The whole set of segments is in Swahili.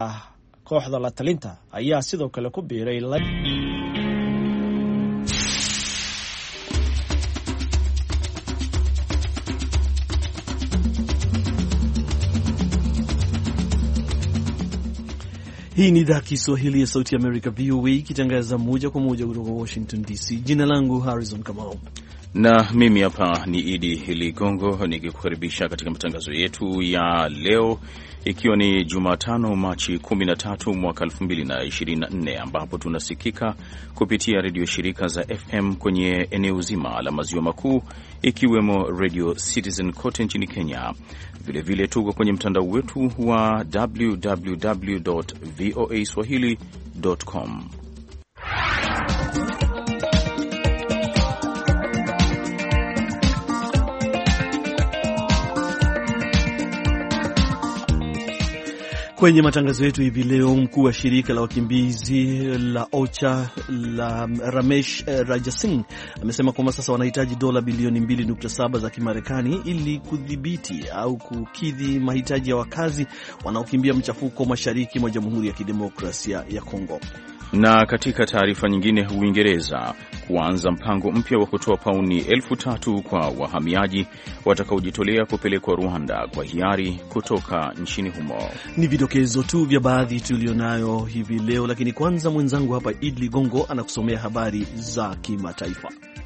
kooxda la talinta ayaa sidoo kale ku biiray Hii ni idhaa ya Kiswahili ya Sauti ya Amerika, VOA, ikitangaza moja kwa moja kutoka Washington DC. Jina langu Harrison Kamau na mimi hapa ni Idi Ligongo nikikukaribisha katika matangazo yetu ya leo, ikiwa ni Jumatano Machi 13 mwaka 2024, ambapo tunasikika kupitia redio shirika za FM kwenye eneo zima la maziwa makuu, ikiwemo Radio Citizen kote nchini Kenya. Vilevile tuko kwenye mtandao wetu wa www.voaswahili.com. Kwenye matangazo yetu hivi leo, mkuu wa shirika la wakimbizi la OCHA la Ramesh Rajasingh amesema kwamba sasa wanahitaji dola bilioni 2.7 za Kimarekani ili kudhibiti au kukidhi mahitaji ya wakazi wanaokimbia mchafuko mashariki mwa Jamhuri ya Kidemokrasia ya Kongo. Na katika taarifa nyingine, Uingereza kuanza mpango mpya wa kutoa pauni 3,000 kwa wahamiaji watakaojitolea kupelekwa Rwanda kwa hiari kutoka nchini humo. Ni vidokezo tu vya baadhi tulionayo hivi leo, lakini kwanza mwenzangu hapa Idli Gongo anakusomea habari za kimataifa.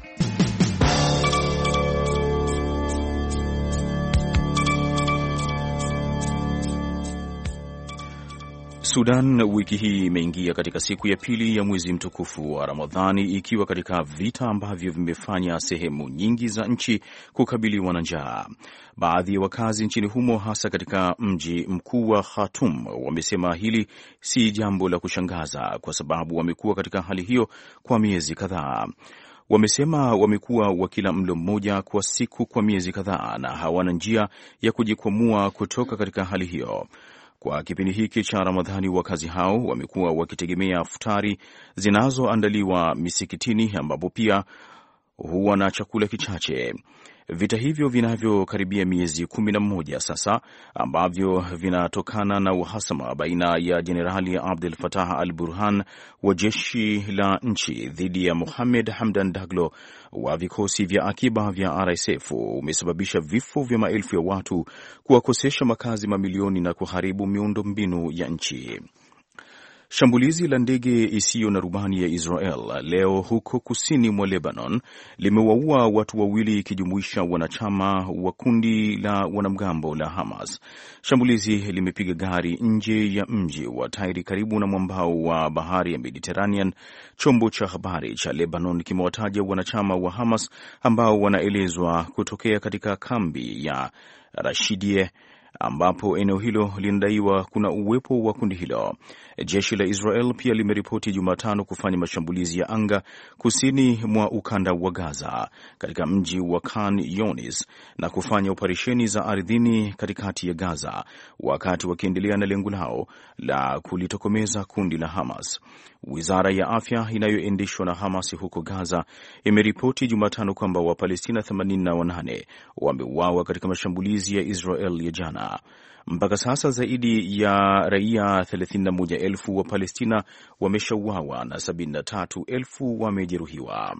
Sudan wiki hii imeingia katika siku ya pili ya mwezi mtukufu wa Ramadhani, ikiwa katika vita ambavyo vimefanya sehemu nyingi za nchi kukabiliwa na njaa. Baadhi ya wakazi nchini humo, hasa katika mji mkuu wa Khartoum, wamesema hili si jambo la kushangaza kwa sababu wamekuwa katika hali hiyo kwa miezi kadhaa. Wamesema wamekuwa wakila mlo mmoja kwa siku kwa miezi kadhaa na hawana njia ya kujikwamua kutoka katika hali hiyo. Kwa kipindi hiki cha Ramadhani, wakazi hao wamekuwa wakitegemea futari zinazoandaliwa misikitini, ambapo pia huwa na chakula kichache. Vita hivyo vinavyokaribia miezi 11 sasa, ambavyo vinatokana na uhasama baina ya Jenerali Abdel Fattah al-Burhan wa jeshi la nchi dhidi ya Mohamed Hamdan Daglo wa vikosi vya akiba vya RSF, umesababisha vifo vya maelfu ya watu, kuwakosesha makazi mamilioni na kuharibu miundombinu ya nchi. Shambulizi la ndege isiyo na rubani ya Israel leo huko kusini mwa Lebanon limewaua watu wawili, ikijumuisha wanachama wa kundi la wanamgambo la Hamas. Shambulizi limepiga gari nje ya mji wa Tairi karibu na mwambao wa bahari ya Mediterranean. Chombo cha habari cha Lebanon kimewataja wanachama wa Hamas ambao wanaelezwa kutokea katika kambi ya Rashidie, ambapo eneo hilo linadaiwa kuna uwepo wa kundi hilo. Jeshi la Israel pia limeripoti Jumatano kufanya mashambulizi ya anga kusini mwa ukanda wa Gaza katika mji wa Khan Younis na kufanya operesheni za ardhini katikati ya Gaza, wakati wakiendelea na lengo lao la kulitokomeza kundi la Hamas. Wizara ya afya inayoendeshwa na Hamas huko Gaza imeripoti Jumatano kwamba Wapalestina 88 wameuawa katika mashambulizi ya Israel ya jana. Mpaka sasa zaidi ya raia 31,000 wa Palestina wameshauawa na 73,000 wamejeruhiwa.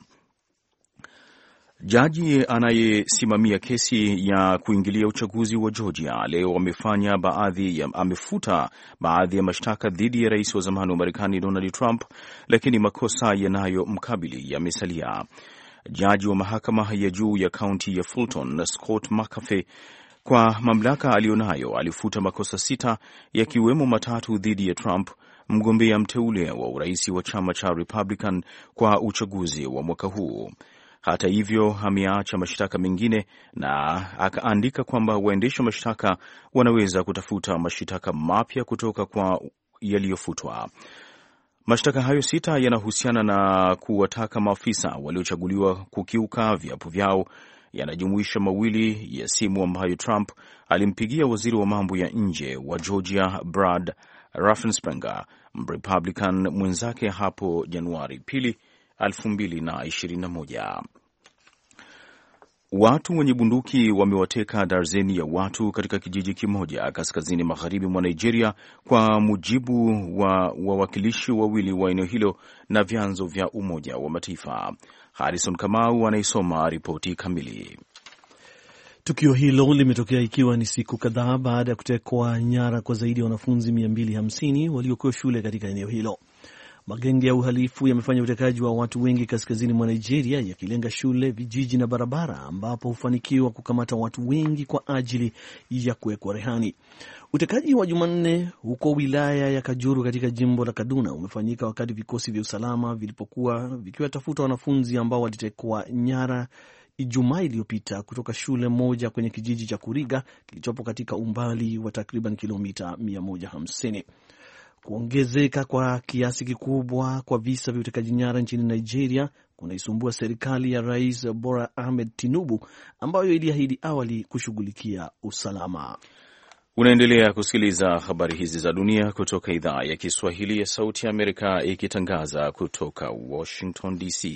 Jaji anayesimamia kesi ya kuingilia uchaguzi wa Georgia leo amefuta baadhi ya mashtaka dhidi ya rais wa zamani wa Marekani Donald Trump, lakini makosa yanayomkabili yamesalia. Jaji wa mahakama ya juu ya kaunti ya Fulton, Scott McAfee, kwa mamlaka alionayo, alifuta makosa 6 yakiwemo 3 dhidi ya Trump, mgombea mteule wa urais wa chama cha Republican kwa uchaguzi wa mwaka huu. Hata hivyo, ameacha mashtaka mengine na akaandika kwamba waendesha mashtaka wanaweza kutafuta mashtaka mapya kutoka kwa yaliyofutwa. Mashtaka hayo 6 yanahusiana na kuwataka maafisa waliochaguliwa kukiuka viapo vyao. Yanajumuisha mawili ya simu ambayo Trump alimpigia waziri wa mambo ya nje wa Georgia Brad Raffensperger, Republican mwenzake hapo Januari 2, 2021. Watu wenye bunduki wamewateka darzeni ya watu katika kijiji kimoja kaskazini magharibi mwa Nigeria, kwa mujibu wa wawakilishi wawili wa eneo hilo na vyanzo vya Umoja wa Mataifa. Harrison Kamau anaisoma ripoti kamili. Tukio hilo limetokea ikiwa ni siku kadhaa baada ya kutekwa nyara kwa zaidi ya wanafunzi 250 waliokuwa shule katika eneo hilo. Magenge ya uhalifu yamefanya utekaji wa watu wengi kaskazini mwa Nigeria, yakilenga shule, vijiji na barabara, ambapo hufanikiwa kukamata watu wengi kwa ajili ya kuwekwa rehani. Utekaji wa Jumanne huko wilaya ya Kajuru katika jimbo la Kaduna umefanyika wakati vikosi vya usalama vilipokuwa vikiwatafuta wanafunzi ambao walitekwa nyara Ijumaa iliyopita kutoka shule moja kwenye kijiji cha Kuriga kilichopo katika umbali wa takriban kilomita 150. Kuongezeka kwa kiasi kikubwa kwa visa vya utekaji nyara nchini Nigeria kunaisumbua serikali ya Rais Bola Ahmed Tinubu, ambayo iliahidi awali kushughulikia usalama. Unaendelea kusikiliza habari hizi za dunia kutoka idhaa ya Kiswahili ya Sauti ya Amerika, ikitangaza kutoka Washington DC.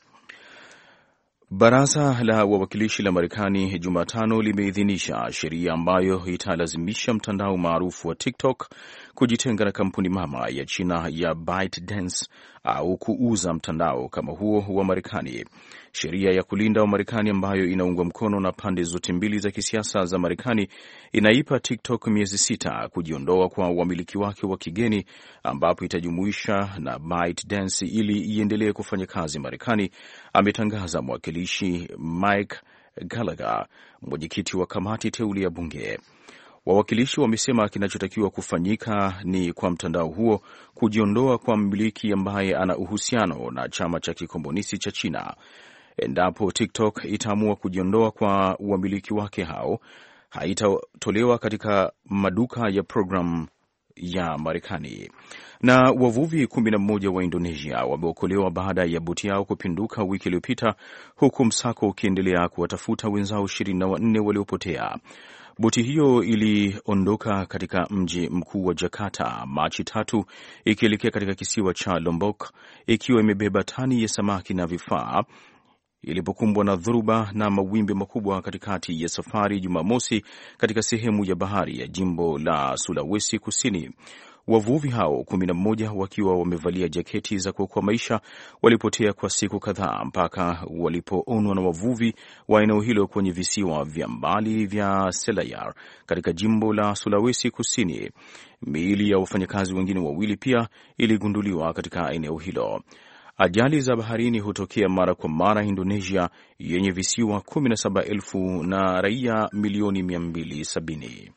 Baraza la Wawakilishi la Marekani Jumatano limeidhinisha sheria ambayo italazimisha mtandao maarufu wa TikTok kujitenga na kampuni mama ya China ya ByteDance au kuuza mtandao kama huo wa Marekani. Sheria ya kulinda wa Marekani ambayo inaungwa mkono na pande zote mbili za kisiasa za Marekani inaipa TikTok miezi 6 kujiondoa kwa wamiliki wake wa kigeni, ambapo itajumuisha na ByteDance ili iendelee kufanya kazi Marekani, ametangaza mwakilishi Mike Gallagher, mwenyekiti wa kamati teuli ya bunge. Wawakilishi wamesema kinachotakiwa kufanyika ni kwa mtandao huo kujiondoa kwa mmiliki ambaye ana uhusiano na chama cha kikomunisti cha China. Endapo TikTok itaamua kujiondoa kwa wamiliki wake hao, haitatolewa katika maduka ya programu ya Marekani. Na wavuvi 11 wa Indonesia wameokolewa baada ya boti yao kupinduka wiki iliyopita, huku msako ukiendelea kuwatafuta wenzao 24 waliopotea. Boti hiyo iliondoka katika mji mkuu wa Jakarta Machi 3 ikielekea katika kisiwa cha Lombok ikiwa imebeba tani ya samaki na vifaa, ilipokumbwa na dhoruba na mawimbi makubwa katikati ya safari Jumamosi katika sehemu ya bahari ya jimbo la Sulawesi Kusini. Wavuvi hao 11 wakiwa wamevalia jaketi za kuokoa maisha walipotea kwa siku kadhaa mpaka walipoonwa na wavuvi wa eneo hilo kwenye visiwa vya mbali vya Selayar katika jimbo la Sulawesi Kusini. Miili ya wafanyakazi wengine wawili pia iligunduliwa katika eneo hilo. Ajali za baharini hutokea mara kwa mara Indonesia yenye visiwa 17,000 na raia milioni 270.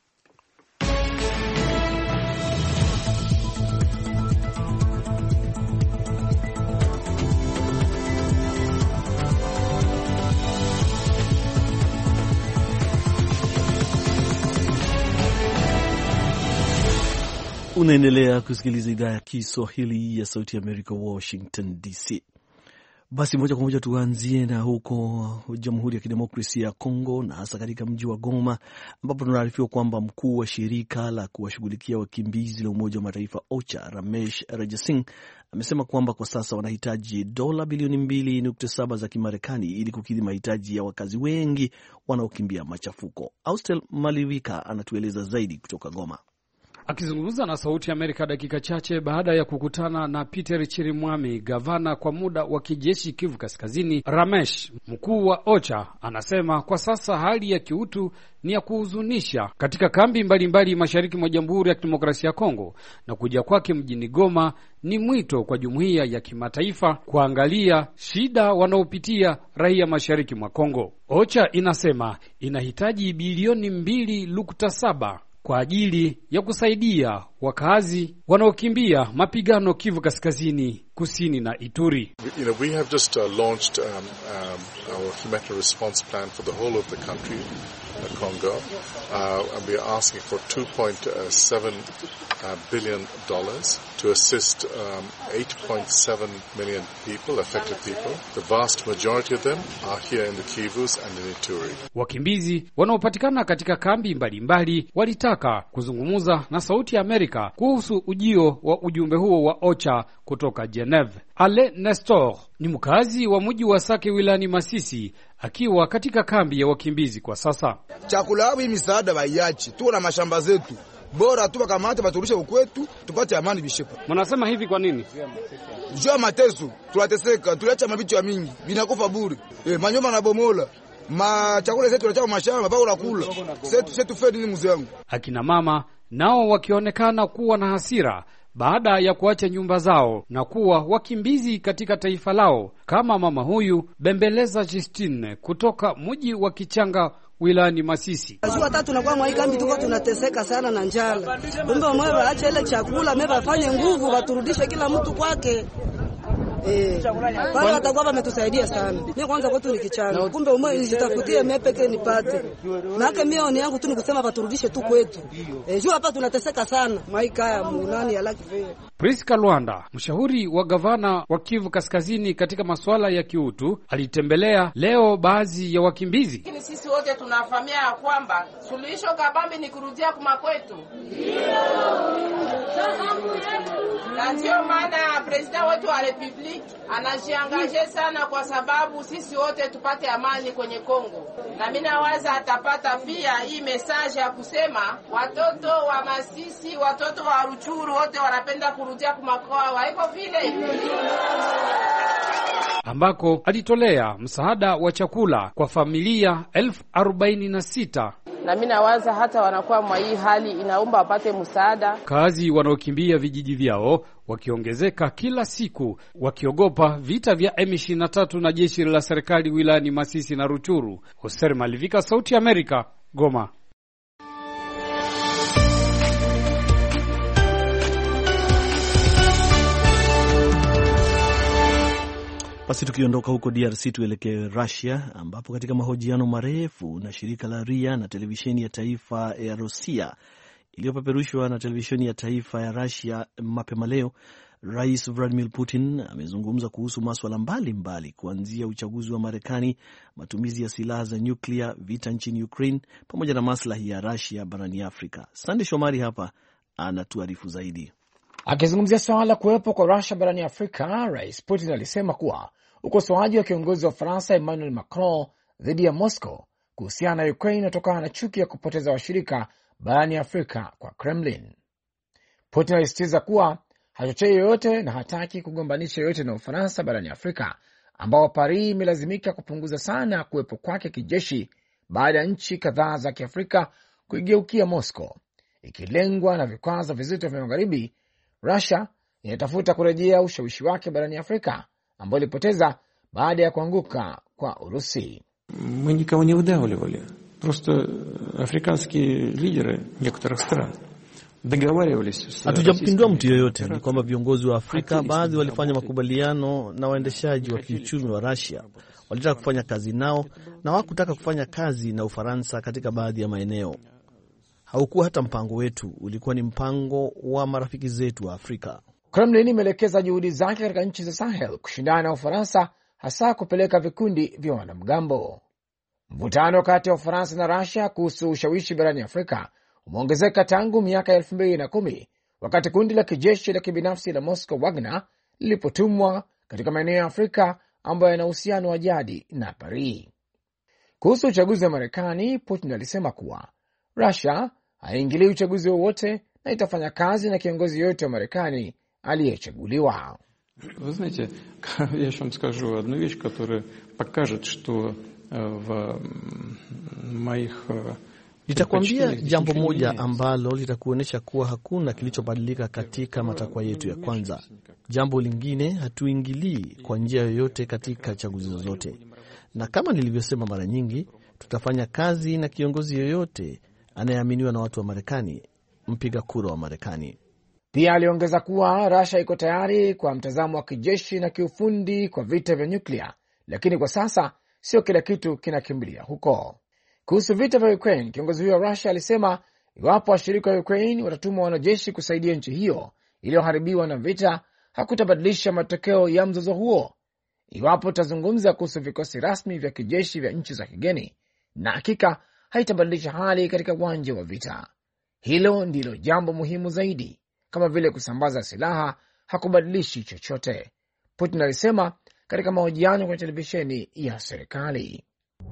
Unaendelea kusikiliza idhaa ya Kiswahili ya Sauti ya Amerika, Washington DC. Basi moja kwa moja tuanzie na huko Jamhuri ya Kidemokrasia ya Kongo, na hasa katika mji wa Goma, ambapo tunaarifiwa kwamba mkuu wa shirika la kuwashughulikia wakimbizi la Umoja wa Mataifa OCHA, Ramesh Rajasingh, amesema kwamba kwa sasa wanahitaji dola bilioni 2.7 za Kimarekani ili kukidhi mahitaji ya wakazi wengi wanaokimbia machafuko. Austel Malivika anatueleza zaidi kutoka Goma. Akizungumza na Sauti ya Amerika dakika chache baada ya kukutana na Peter Chirimwami, gavana kwa muda wa kijeshi Kivu Kaskazini, Ramesh, mkuu wa OCHA, anasema kwa sasa hali ya kiutu ni ya kuhuzunisha katika kambi mbalimbali mashariki mwa Jamhuri ya Kidemokrasia ya Kongo, na kuja kwake mjini Goma ni mwito kwa jumuiya ya kimataifa kuangalia shida wanaopitia raia mashariki mwa Kongo. OCHA inasema inahitaji bilioni 2.7 kwa ajili ya kusaidia wakazi wanaokimbia mapigano Kivu Kaskazini, Kusini na Ituri. We have just launched our humanitarian response plan for the whole of the country, Congo. And we are asking for $2.7 billion to assist 8.7 million people, affected people. The vast majority of them are here in the Kivus and in Ituri. Wakimbizi wanaopatikana katika kambi mbalimbali walitaka kuzungumza na Sauti ya Amerika kuhusu ujio wa ujumbe huo wa OCHA kutoka Geneve. Ale Nestor ni mkazi wa mji wa Sake wilayani Masisi, akiwa katika kambi ya wakimbizi kwa sasa. Chakula hapo, misaada baiachi, tuko na mashamba zetu, bora tu bakamate baturushe ukwetu tupate amani bishepa. Mnasema hivi kwa nini? Jua mateso, tunateseka, tuliacha mabichi ya mingi, vinakufa bure. Manyoma na bomola. Chakula zetu tunachao mashamba, bado unakula. Setu fedi ni mzee wangu. Akina mama nao wakionekana kuwa na hasira baada ya kuacha nyumba zao na kuwa wakimbizi katika taifa lao, kama mama huyu Bembeleza Justine kutoka mji wa Kichanga wilayani Masisi. Jua tatu tunakuwa mwa kambi, tuko tunateseka sana na njala. Kumbe wao waache ile chakula, mimi bafanye nguvu waturudishe kila mtu kwake. Bado watakuwa wametusaidia sana. Mimi kwanza kwetu ni Kichanga. Kumbe umoja nijitafutie mimi pekee nipate. Maana mimi oni yangu tu ni kusema waturudishe tu kwetu. Jua hapa tunateseka sana. Maika ya munani ya Lucky Fair. Priska Luanda, mshauri wa gavana wa Kivu Kaskazini katika masuala ya kiutu, alitembelea leo baadhi ya wakimbizi. Lakini sisi wote tunafahamia kwamba suluhisho kabambi ni kurudia kuma kwetu. Na ndio maana president wetu wa Republic anajiangaje sana kwa sababu sisi wote tupate amani kwenye Kongo. Na mimi nawaza atapata pia hii message ya kusema watoto wa Masisi, watoto wa Ruchuru wote wanapenda kurudia kumakoa waiko vile. Ambako alitolea msaada wa chakula kwa familia 46,000. Na mimi nawaza hata wanakuwa mwa hii hali inaomba wapate msaada. Kazi wanaokimbia vijiji vyao wakiongezeka kila siku, wakiogopa vita vya M23 na jeshi la serikali wilayani Masisi na Ruchuru. Hoser Malivika, Sauti ya Amerika, Goma. Basi tukiondoka huko DRC tuelekee Russia, ambapo katika mahojiano marefu na shirika la RIA na televisheni ya taifa ya Rosia iliyopeperushwa na televisheni ya taifa ya Russia mapema leo, Rais Vladimir Putin amezungumza kuhusu masuala mbalimbali kuanzia uchaguzi wa Marekani, matumizi ya silaha za nyuklia, vita nchini Ukraine, pamoja na maslahi ya Russia barani Afrika. Sande Shomari hapa anatuarifu zaidi. Akizungumzia swala la kuwepo kwa Russia barani Afrika, Rais Putin alisema kuwa ukosoaji wa kiongozi wa Faransa Emmanuel Macron dhidi ya Moscow kuhusiana na Ukraine unatokana na chuki ya kupoteza washirika barani Afrika kwa Kremlin. Putin alisisitiza kuwa hachochei yoyote na hataki kugombanisha yoyote na Ufaransa barani Afrika, ambao Paris imelazimika kupunguza sana kuwepo kwake kijeshi baada ya nchi kadhaa za Kiafrika kuigeukia Moscow, ikilengwa na vikwazo vizito vya Magharibi. Russia inatafuta kurejea ushawishi wake barani Afrika ambao ilipoteza baada ya kuanguka kwa Urusi. Мы никого не выдавливали. Просто африканские лидеры некоторых стран договаривались. Hatujampindua mtu yoyote, ni kwamba viongozi wa Afrika baadhi walifanya makubaliano na waendeshaji wa kiuchumi wa Russia. Walitaka kufanya kazi nao na hawakutaka kufanya kazi na Ufaransa katika baadhi ya maeneo. Haukuwa hata mpango wetu, ulikuwa ni mpango wa marafiki zetu wa Afrika. Kremlin imeelekeza juhudi zake katika nchi za Sahel kushindana na Ufaransa, hasa kupeleka vikundi vya wanamgambo. Mvutano kati ya Ufaransa na Russia kuhusu ushawishi barani Afrika umeongezeka tangu miaka 2010 wakati kundi la kijeshi la kibinafsi la Moscow Wagner lilipotumwa katika maeneo ya Afrika ambayo yana uhusiano wa jadi na Paris. Kuhusu uchaguzi wa Marekani, Putin alisema kuwa Russia haingilii uchaguzi wowote na itafanya kazi na kiongozi yote wa Marekani aliyechaguliwa. Вы знаете, я вам скажу одну вещь, которая покажет, что в моих Nitakwambia jambo moja ambalo litakuonyesha kuwa hakuna kilichobadilika katika matakwa yetu ya kwanza. Jambo lingine, hatuingilii kwa njia yoyote katika chaguzi zozote. Na kama nilivyosema mara nyingi, tutafanya kazi na kiongozi yoyote anayeaminiwa na watu wa Marekani, mpiga kura wa Marekani. Pia aliongeza kuwa Russia iko tayari kwa mtazamo wa kijeshi na kiufundi kwa vita vya nyuklia, lakini kwa sasa sio kila kitu kinakimbilia huko. Kuhusu vita vya Ukraine, kiongozi huyo wa Russia alisema iwapo washirika wa Ukraine watatuma wanajeshi kusaidia nchi hiyo iliyoharibiwa na vita, hakutabadilisha matokeo ya mzozo huo. Iwapo tutazungumza kuhusu vikosi rasmi vya kijeshi vya nchi za kigeni, na hakika haitabadilisha hali katika uwanja wa vita. Hilo ndilo jambo muhimu zaidi. Kama vile kusambaza silaha hakubadilishi chochote, Putin alisema katika mahojiano kwenye televisheni ya serikali.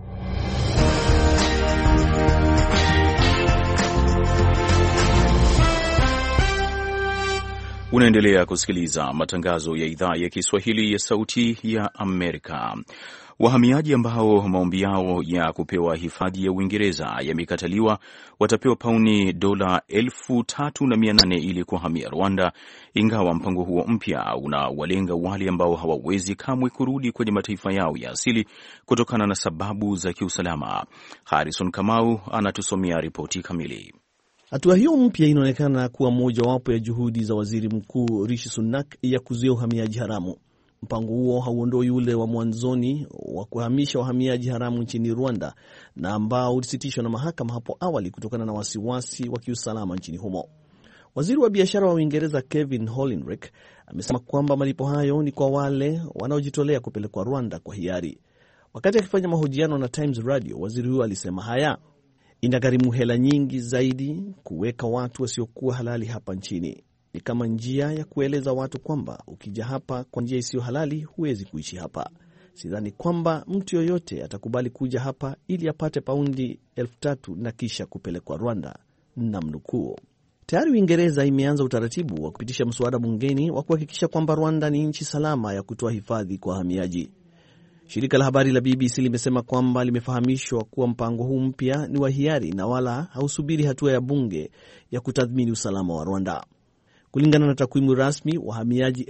Unaendelea kusikiliza matangazo ya idhaa ya Kiswahili ya Sauti ya Amerika. Wahamiaji ambao maombi yao ya kupewa hifadhi ya Uingereza yamekataliwa watapewa pauni dola 3,800 ili kuhamia Rwanda, ingawa mpango huo mpya unawalenga wale ambao hawawezi kamwe kurudi kwenye mataifa yao ya asili kutokana na sababu za kiusalama. Harrison Kamau anatusomea ripoti kamili. Hatua hiyo mpya inaonekana kuwa mojawapo ya juhudi za Waziri Mkuu Rishi Sunak ya kuzuia uhamiaji haramu. Mpango huo hauondoi ule wa mwanzoni wa kuhamisha wahamiaji haramu nchini Rwanda na ambao ulisitishwa na mahakama hapo awali kutokana na wasiwasi wa kiusalama nchini humo. Waziri wa biashara wa Uingereza Kevin Holinrich amesema kwamba malipo hayo ni kwa wale wanaojitolea kupelekwa Rwanda kwa hiari. Wakati akifanya mahojiano na Times Radio, waziri huyo alisema haya: inagharimu hela nyingi zaidi kuweka watu wasiokuwa halali hapa nchini. Ni kama njia ya kueleza watu kwamba ukija hapa kwa njia isiyo halali huwezi kuishi hapa. Sidhani kwamba mtu yoyote atakubali kuja hapa ili apate paundi 3,000 na kisha kupelekwa Rwanda, na mnukuu. Tayari Uingereza imeanza utaratibu wa kupitisha mswada bungeni wa kuhakikisha kwamba Rwanda ni nchi salama ya kutoa hifadhi kwa wahamiaji. Shirika la habari la BBC limesema kwamba limefahamishwa kuwa mpango huu mpya ni wa hiari na wala hausubiri hatua ya bunge ya kutathmini usalama wa Rwanda. Kulingana na takwimu rasmi, wahamiaji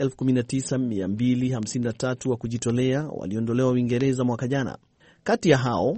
19,253 wa kujitolea waliondolewa Uingereza mwaka jana. Kati ya hao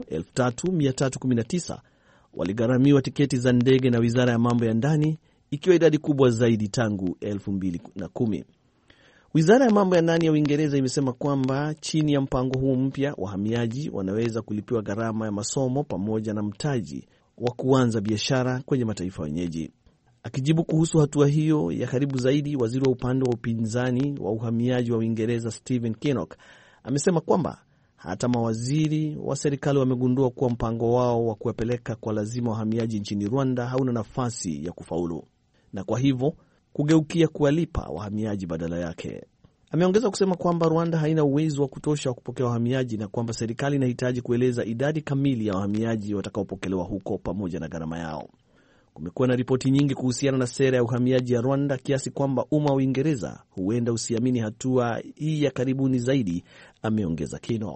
3,319 waligharamiwa tiketi za ndege na Wizara ya Mambo ya Ndani, ikiwa idadi kubwa zaidi tangu 2010. Wizara ya Mambo ya Ndani ya Uingereza imesema kwamba chini ya mpango huu mpya, wahamiaji wanaweza kulipiwa gharama ya masomo pamoja na mtaji wa kuanza biashara kwenye mataifa wenyeji. Akijibu kuhusu hatua hiyo ya karibu zaidi, waziri wa upande wa upinzani wa uhamiaji wa Uingereza Stephen Kinnock amesema kwamba hata mawaziri wa serikali wamegundua kuwa mpango wao wa kuwapeleka kwa lazima wahamiaji nchini Rwanda hauna nafasi ya kufaulu, na kwa hivyo kugeukia kuwalipa wahamiaji badala yake. Ameongeza kusema kwamba Rwanda haina uwezo wa kutosha wa kupokea wahamiaji na kwamba serikali inahitaji kueleza idadi kamili ya wahamiaji watakaopokelewa huko pamoja na gharama yao. Kumekuwa na ripoti nyingi kuhusiana na sera ya uhamiaji ya Rwanda kiasi kwamba umma wa Uingereza huenda usiamini hatua hii ya karibuni zaidi, ameongeza Kino.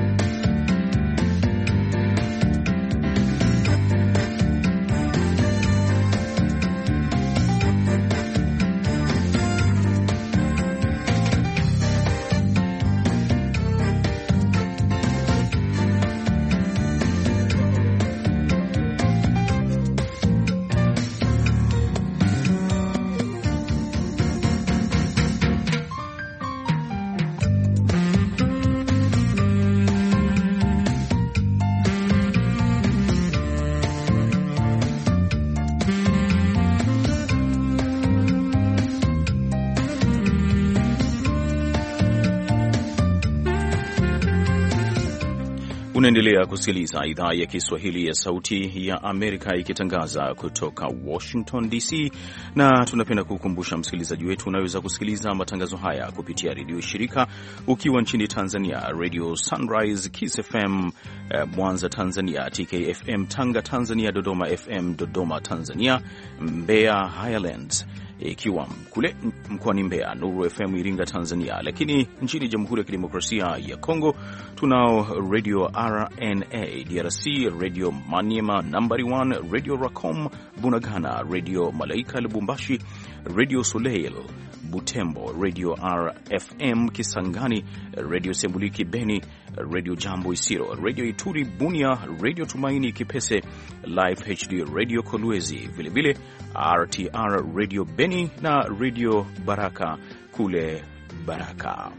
Unaendelea kusikiliza idhaa ya Kiswahili ya Sauti ya Amerika ikitangaza kutoka Washington DC, na tunapenda kukumbusha msikilizaji wetu unaweza kusikiliza matangazo haya kupitia redio shirika. Ukiwa nchini Tanzania, Radio Sunrise Kiss FM Mwanza Tanzania, TKFM Tanga Tanzania, Dodoma FM Dodoma Tanzania, Mbeya Highlands ikiwa kule mkoani Mbeya, Nuru FM Iringa Tanzania. Lakini nchini Jamhuri ya Kidemokrasia ya Kongo tunao Radio RNA DRC, Radio Maniema nambari 1, Radio Racom Bunagana, Radio Malaika Lubumbashi, Radio Soleil Butembo, Radio RFM Kisangani, Radio Sembuliki Beni, Radio Jambo Isiro, Radio Ituri Bunia, Radio Tumaini Kipese, Live HD Radio Kolwezi, vilevile RTR Radio Beni na Radio Baraka kule Baraka.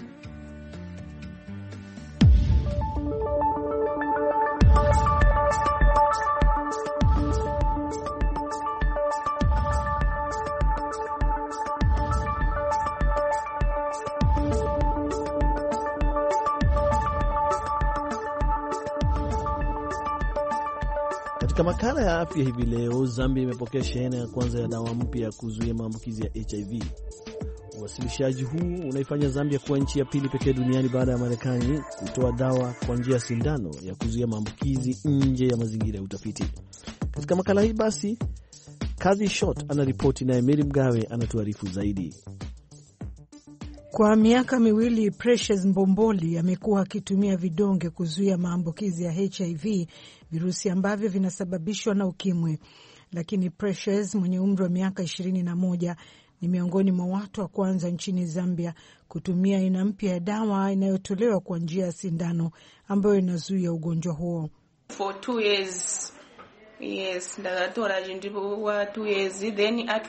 Katika makala ya afya hivi leo, Zambia imepokea shehena ya kwanza ya dawa mpya ya kuzuia maambukizi ya HIV. Uwasilishaji huu unaifanya Zambia kuwa nchi ya pili pekee duniani baada ya Marekani kutoa dawa kwa njia ya sindano ya kuzuia maambukizi nje ya mazingira ya utafiti. Katika makala hii basi, Kathy Short anaripoti na Emiri Mgawe anatuarifu zaidi. Kwa miaka miwili Precious Mbomboli amekuwa akitumia vidonge kuzuia maambukizi ya HIV, virusi ambavyo vinasababishwa na ukimwi. Lakini Precious mwenye umri wa miaka 21 ni miongoni mwa watu wa kwanza nchini Zambia kutumia aina mpya ya dawa inayotolewa kwa njia ya sindano ambayo inazuia ugonjwa huo. For 2 years, yes, ndagatora jindibu wa 2 years, then at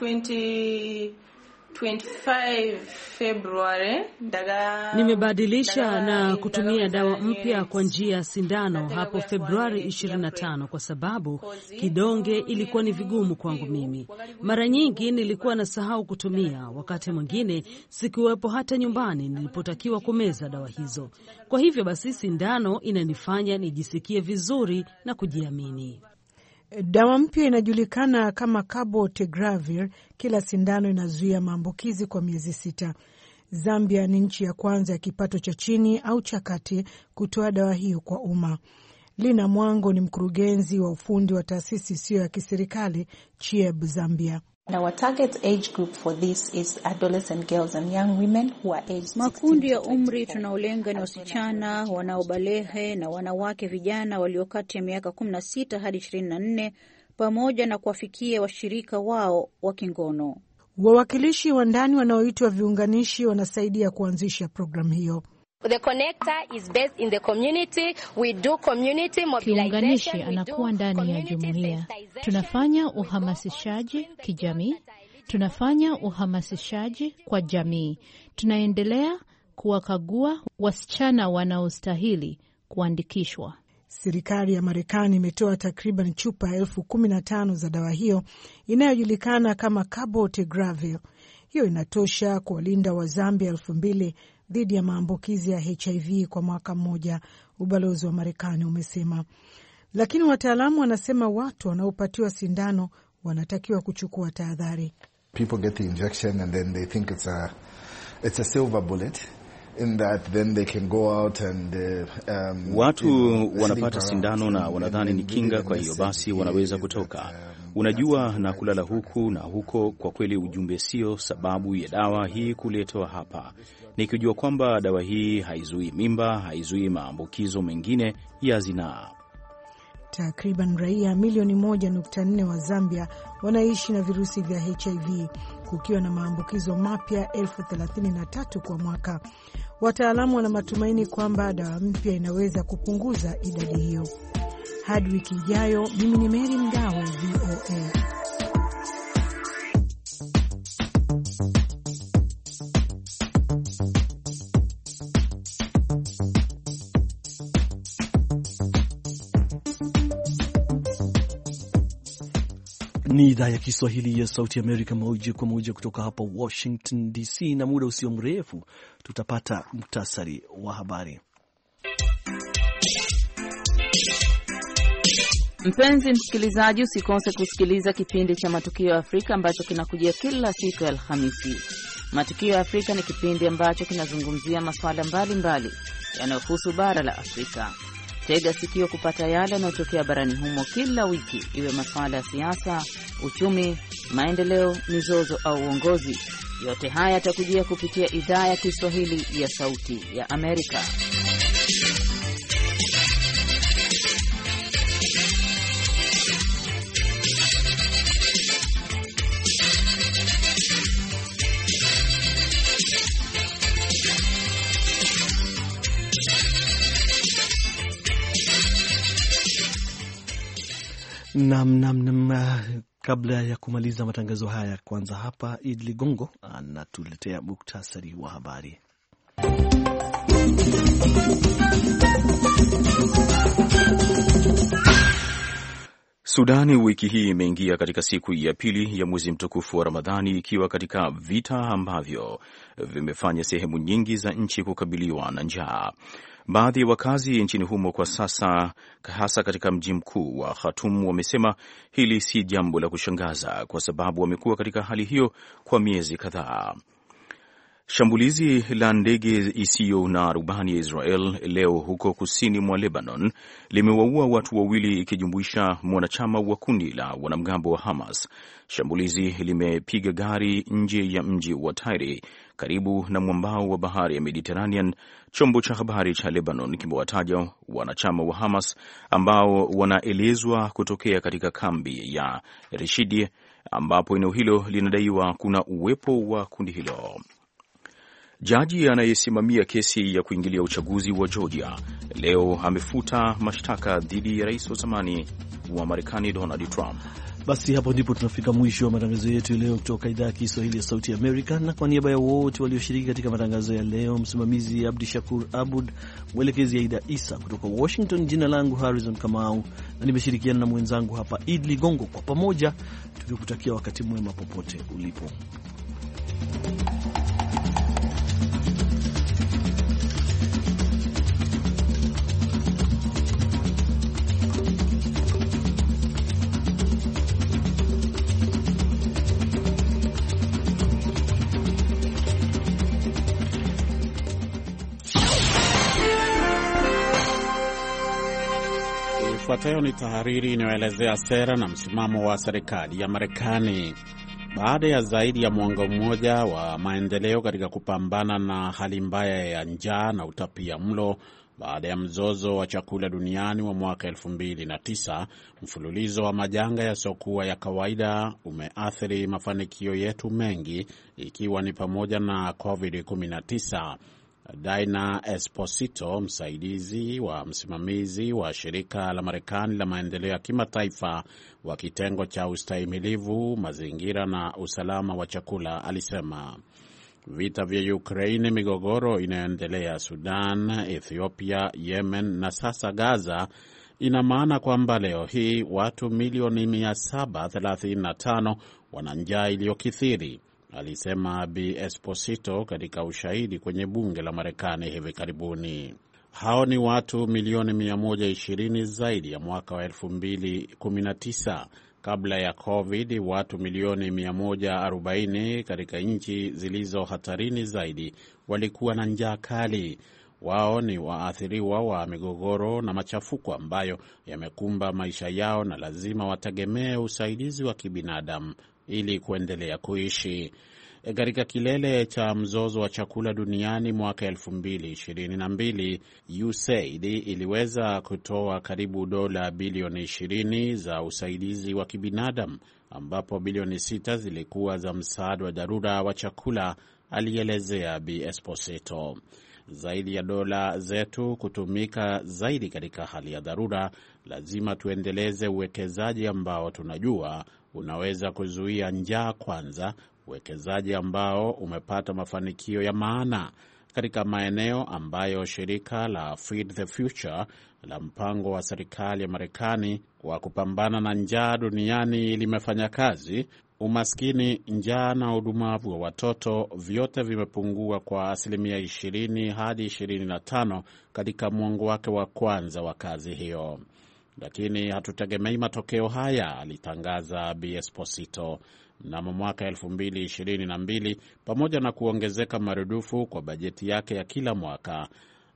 25 February nimebadilisha na kutumia dawa mpya kwa njia ya sindano hapo Februari 25 kwa sababu kidonge ilikuwa ni vigumu kwangu mimi. Mara nyingi nilikuwa nasahau kutumia, wakati mwingine sikuwepo hata nyumbani nilipotakiwa kumeza dawa hizo. Kwa hivyo basi sindano inanifanya nijisikie vizuri na kujiamini. Dawa mpya inajulikana kama Cabotegravir. Kila sindano inazuia maambukizi kwa miezi 6. Zambia ni nchi ya kwanza ya kipato cha chini au cha kati kutoa dawa hiyo kwa umma. Lina Mwango ni mkurugenzi wa ufundi wa taasisi isiyo ya kiserikali CHIEB Zambia. Our target age group for this is adolescent girls and young women who are aged. Makundi ya umri tunaolenga ni wasichana wanaobalehe na wanawake vijana walio kati ya miaka 16 hadi 24 pamoja na kuwafikia washirika wao wa kingono. Wawakilishi wa ndani wanaoitwa viunganishi wanasaidia kuanzisha programu hiyo. The connector is based in the community. We do community mobilization. Kiunganishi anakuwa ndani ya jumuiya. Tunafanya uhamasishaji kijamii. Tunafanya uhamasishaji kwa jamii. Tunaendelea kuwakagua wasichana wanaostahili kuandikishwa. Serikali ya Marekani imetoa takriban chupa 15,000 za dawa hiyo inayojulikana kama Cabotegravir. Hiyo inatosha kuwalinda wa Zambia 2,000 dhidi ya maambukizi ya HIV kwa mwaka mmoja, ubalozi wa Marekani umesema. Lakini wataalamu wanasema watu wanaopatiwa sindano wanatakiwa kuchukua tahadhari. People get the injection and then they think it's a silver bullet in that then they can go out and watu wanapata sindano na wanadhani ni kinga, kwa hiyo basi wanaweza kutoka unajua na kulala huku na huko. Kwa kweli ujumbe sio sababu ya dawa hii kuletwa hapa. Nikijua kwamba dawa hii haizuii mimba, haizuii maambukizo mengine ya zinaa. Takriban raia milioni 1.4 wa Zambia wanaishi na virusi vya HIV, kukiwa na maambukizo mapya 33,000 kwa mwaka. Wataalamu wana matumaini kwamba dawa mpya inaweza kupunguza idadi hiyo. Hadi wiki ijayo, mimi ni Mary Mgawe, VOA. Ni idhaa ya Kiswahili ya Sauti Amerika, moja kwa moja kutoka hapa Washington DC, na muda usio mrefu tutapata muktasari wa habari. Mpenzi msikilizaji, usikose kusikiliza kipindi cha Matukio ya Afrika ambacho kinakujia kila siku ya Alhamisi. Matukio ya Afrika ni kipindi ambacho kinazungumzia masuala mbalimbali yanayohusu bara la Afrika. Tega sikio kupata yale yanayotokea barani humo kila wiki, iwe masuala ya siasa, uchumi, maendeleo, mizozo au uongozi. Yote haya yatakujia kupitia idhaa ya Kiswahili ya Sauti ya Amerika. Kabla ya kumaliza matangazo haya, kwanza hapa Idi Ligongo anatuletea muktasari wa habari. Sudani wiki hii imeingia katika siku ya pili ya mwezi mtukufu wa Ramadhani, ikiwa katika vita ambavyo vimefanya sehemu nyingi za nchi kukabiliwa na njaa. Baadhi ya wakazi nchini humo kwa sasa, hasa katika mji mkuu wa Khartoum, wamesema hili si jambo la kushangaza kwa sababu wamekuwa katika hali hiyo kwa miezi kadhaa. Shambulizi la ndege isiyo na rubani ya Israel leo huko kusini mwa Lebanon limewaua watu wawili ikijumuisha mwanachama wa kundi la wanamgambo wa Hamas. Shambulizi limepiga gari nje ya mji wa Tyre karibu na mwambao wa bahari ya Mediterranean. Chombo cha habari cha Lebanon kimewataja wanachama wa Hamas ambao wanaelezwa kutokea katika kambi ya Reshidi, ambapo eneo hilo linadaiwa kuna uwepo wa kundi hilo. Jaji anayesimamia kesi ya kuingilia uchaguzi wa Georgia leo amefuta mashtaka dhidi ya rais wa zamani wa Marekani Donald Trump. Basi hapo ndipo tunafika mwisho wa matangazo yetu leo kutoka idhaa ya Kiswahili ya Sauti ya Amerika, na kwa niaba ya wote walioshiriki katika matangazo ya leo, msimamizi Abdi Shakur Abud, mwelekezi Aida Isa kutoka Washington, jina langu Harrison Kamau na nimeshirikiana na mwenzangu hapa Id Ligongo, kwa pamoja tukikutakia wakati mwema popote ulipo. Ifuatayo ni tahariri inayoelezea sera na msimamo wa serikali ya Marekani. Baada ya zaidi ya mwongo mmoja wa maendeleo katika kupambana na hali mbaya ya njaa na utapia mlo, baada ya mzozo wa chakula duniani wa mwaka 2009, mfululizo wa majanga yasiokuwa ya kawaida umeathiri mafanikio yetu mengi, ikiwa ni pamoja na COVID-19. Dina Esposito, msaidizi wa msimamizi wa shirika la Marekani la maendeleo ya kimataifa wa kitengo cha ustahimilivu, mazingira na usalama wa chakula, alisema vita vya Ukraine, migogoro inayoendelea Sudan, Ethiopia, Yemen na sasa Gaza ina maana kwamba leo hii watu milioni 735 wana njaa iliyokithiri, alisema Bi Esposito katika ushahidi kwenye bunge la Marekani hivi karibuni. Hao ni watu milioni 120 zaidi ya mwaka wa 2019. Kabla ya COVID, watu milioni 140 katika nchi zilizo hatarini zaidi walikuwa na njaa kali. Wao ni waathiriwa wa migogoro na machafuko ambayo yamekumba maisha yao na lazima wategemee usaidizi wa kibinadamu ili kuendelea kuishi. Katika kilele cha mzozo wa chakula duniani mwaka 2022, USAID iliweza kutoa karibu dola bilioni 20 za usaidizi wa kibinadamu, ambapo bilioni 6 zilikuwa za msaada wa dharura wa chakula, alielezea Bi Esposito. Zaidi ya dola zetu kutumika zaidi katika hali ya dharura, lazima tuendeleze uwekezaji ambao tunajua unaweza kuzuia njaa kwanza, uwekezaji ambao umepata mafanikio ya maana katika maeneo ambayo shirika la Feed the Future la mpango wa serikali ya Marekani wa kupambana na njaa duniani limefanya kazi. Umaskini, njaa na udumavu wa watoto vyote vimepungua kwa 20% hadi 25 katika mwongo wake wa kwanza wa kazi hiyo. Lakini hatutegemei matokeo haya, alitangaza Bi Esposito. Mnamo mwaka 2022, pamoja na kuongezeka marudufu kwa bajeti yake ya kila mwaka,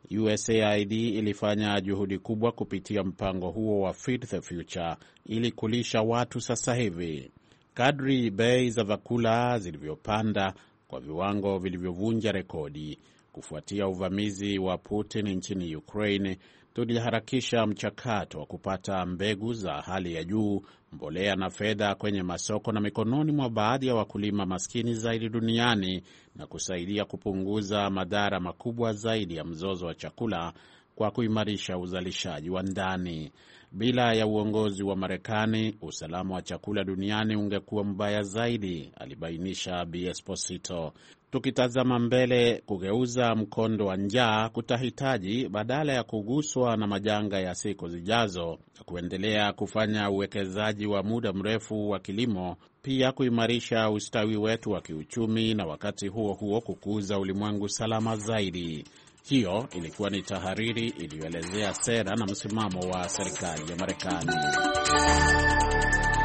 USAID ilifanya juhudi kubwa kupitia mpango huo wa Feed the Future ili kulisha watu sasa hivi. Kadri bei za vyakula zilivyopanda kwa viwango vilivyovunja rekodi kufuatia uvamizi wa Putin nchini Ukraine, tuliharakisha mchakato wa kupata mbegu za hali ya juu, mbolea na fedha kwenye masoko na mikononi mwa baadhi ya wakulima maskini zaidi duniani, na kusaidia kupunguza madhara makubwa zaidi ya mzozo wa chakula kwa kuimarisha uzalishaji wa ndani. Bila ya uongozi wa Marekani, usalama wa chakula duniani ungekuwa mbaya zaidi, alibainisha Bi Esposito. Tukitazama mbele, kugeuza mkondo wa njaa kutahitaji, badala ya kuguswa na majanga ya siku zijazo, kuendelea kufanya uwekezaji wa muda mrefu wa kilimo, pia kuimarisha ustawi wetu wa kiuchumi, na wakati huo huo kukuza ulimwengu salama zaidi. Hiyo ilikuwa ni tahariri iliyoelezea sera na msimamo wa serikali ya Marekani.